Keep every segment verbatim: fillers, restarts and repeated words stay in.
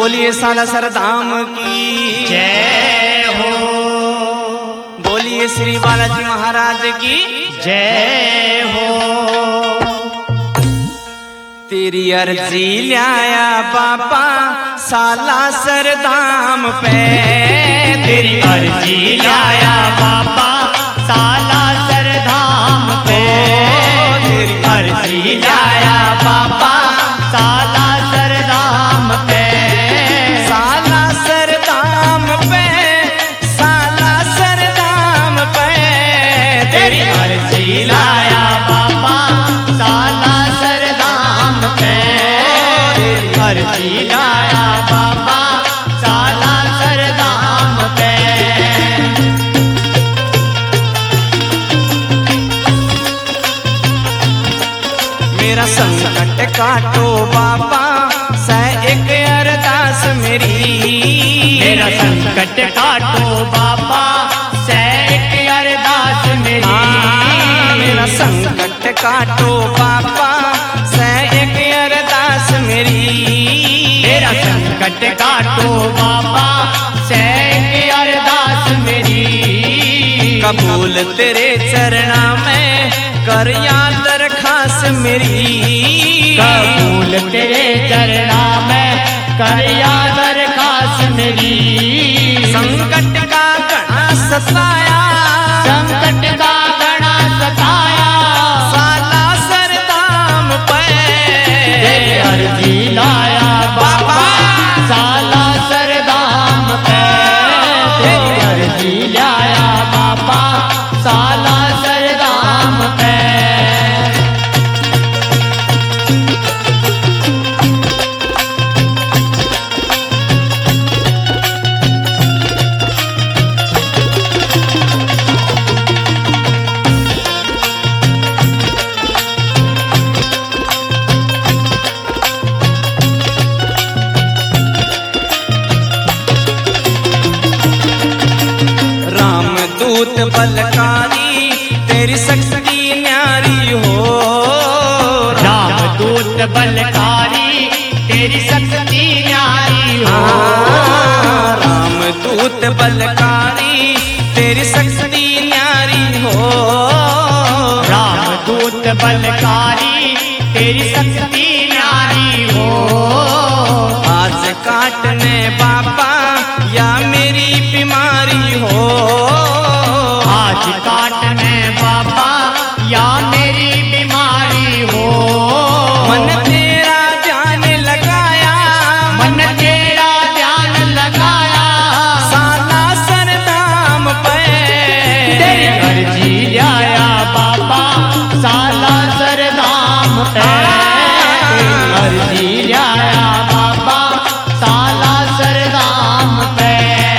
बोलिए सालासर धाम की जय हो। बोलिए श्री बालाजी महाराज की जय हो। तेरी अर्जी लाया बाबा सालासर धाम पे, तेरी अर्जी लाया बाबा सालासर धाम पे, तेरी अर्जी लाया बाबा सालासर धाम पे, सालासर धाम पे, सालासर धाम पे, तेरी अर्जी लाया बाबा सालासर धाम पे, तेरी अर्जी लाया बाबा सालासर धाम पे। मेरा संकट काटो बाबा सह एक अरदास मेरी, मेरा संकट काटो बाबा सह एक अरदास मेरी, मेरा संकट काटो बाबा सह एक अरदास मेरी, मेरा संकट काटो बाबा सह एक अरदास मेरी। कबूल तेरे चरणा में कर या दरखास मेरी, कबूल तेरे चरणा में कर या दरखास मेरी। संकट का घना सताया, संकट का घना सताया, सालासर धाम पे, तेरी अर्जी लाया बाबा सालासर धाम पे, तेरी अर्जी लाया बाबा सालासर धाम पे। रामदूत बलकारी तेरी शक्ति न्यारी हो, रामदूत बलकारी तेरी शक्ति न्यारी हो, रामदूत बलकारी तेरी शक्ति न्यारी हो, रामदूत बलकारी तेरी शक्ति न्यारी हो। आज काटने बाबा या मेरी बीमारी हो, आज काटने बाबा या मेरी बीमारी हो। मन तेरा ध्यान लगाया, मन तेरा ध्यान लगाया, सालासर धाम पे, तेरी अर्जी लाया बाबा सालासर धाम पे, तेरी अर्जी लाया बाबा सालासर धाम पे।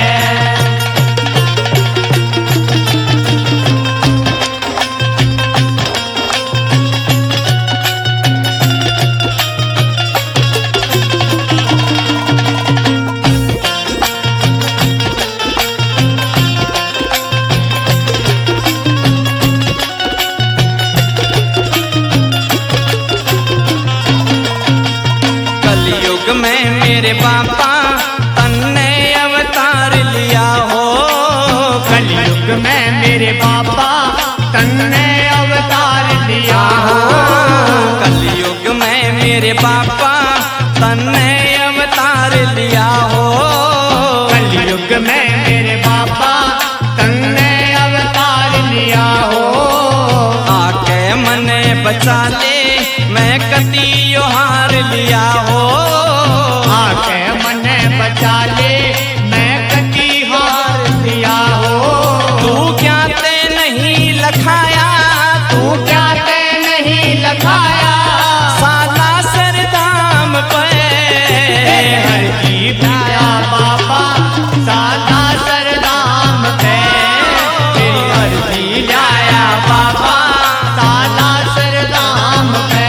कलयुग में मेरे बाबा तन्ने अवतार लिया हो, कलयुग में मेरे बाबा तन्ने अवतार लिया हो, कलयुग में मेरे बाबा तन्ने अवतार लिया हो, कलयुग में मेरे बाबा तन्ने अवतार लिया हो। आके मने बचा ले मैं कतियो हार लिया हो, आके मने बचा ले मैं कटी हार लिया हो। तू क्या ते नहीं लखाया, तू क्या ते नहीं लखाया, सालासर धाम पे, हर की लाया बाबा सालासर धाम पे, तेरी अर्जी लाया बाबा सालासर धाम पे।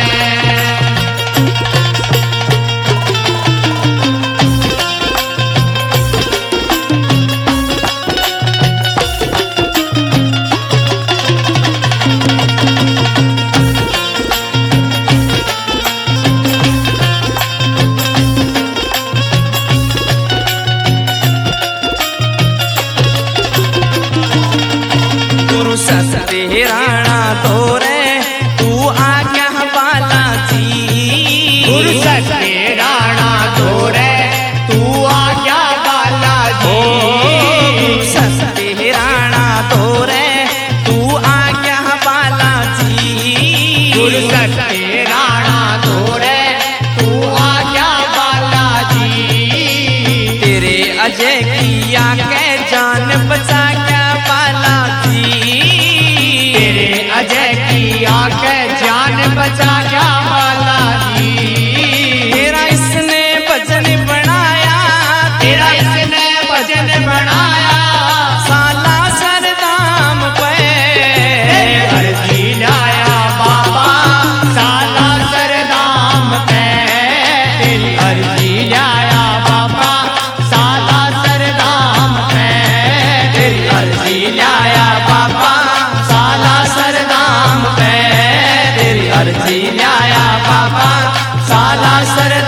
सत्य राणा तोरे तू आज्ञा बालाजी। तेरे अजय किया के जान बचा क्या बालाजी। तेरे अजय किया के जान बचा क्या बालाजी। तेरा इसने भजन बनाया, तेरा इसने भजन बनाया, साला सरदाम पे अर्जी लाया बाबा साला सरदाम पे। तेरी अर्जी लाया बाबा साला सरदाम पे। तेरी अर्जी लाया बाबा साला सरदाम पे। तेरी अर्जी लाया बाबा साला सर